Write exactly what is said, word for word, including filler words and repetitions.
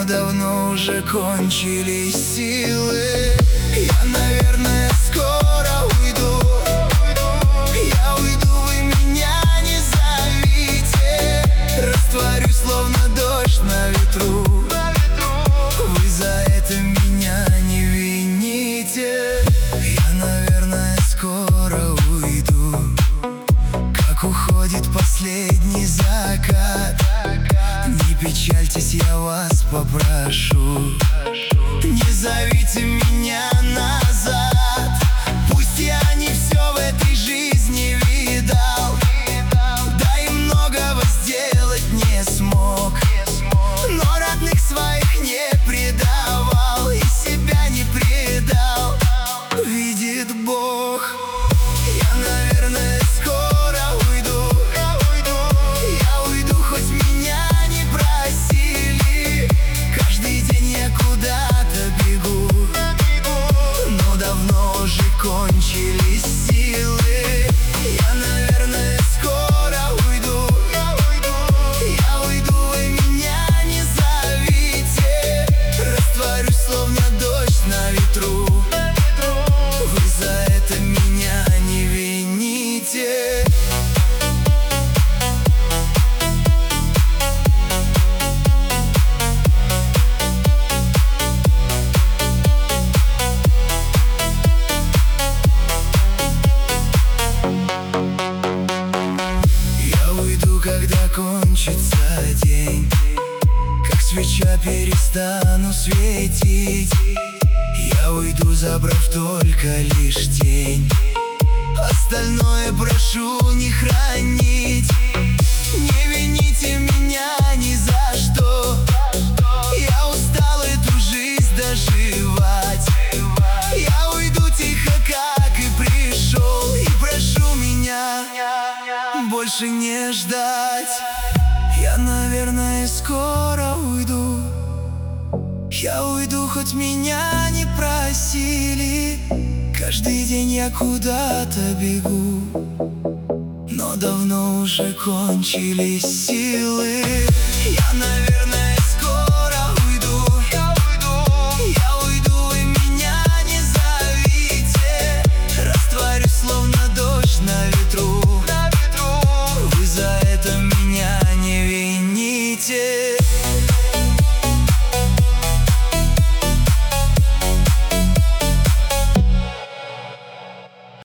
но давно уже кончились силы. Я, наверное, скоро уйду. Я уйду, вы меня не зовите. Растворюсь, словно дождь на ветру. Вы за это меня не вините. Я, наверное, скоро уйду, как уходит последний закат. Не печальтесь, я вас попрошу, не зовите меня назад. Пусть я не все в этой жизни видал, да и многого сделать не смог, но родных своих не предавал и себя не предал, видит Бог. Я, наверное, скоро уйду. Я уйду, хоть меня не просили. Каждый день я куда-то бегу, но давно уже кончились силы. Я, наверное, скоро уйду. Я уйду, вы меня не зовите. Растворюсь, словно дождь на ветру. Вы за это меня не вините. Когда кончится день, как свеча перестану светить. Я уйду, забрав только лишь тень. Остальное прошу не хранить. Не вините меня ни за что. Я устал эту жизнь доживать. Я уйду тихо, как и пришел, и прошу меня больше не ждать. Я, наверное, скоро уйду. Я уйду, хоть меня не просили. Каждый день я куда-то бегу, но давно уже кончились силы. Я, наверное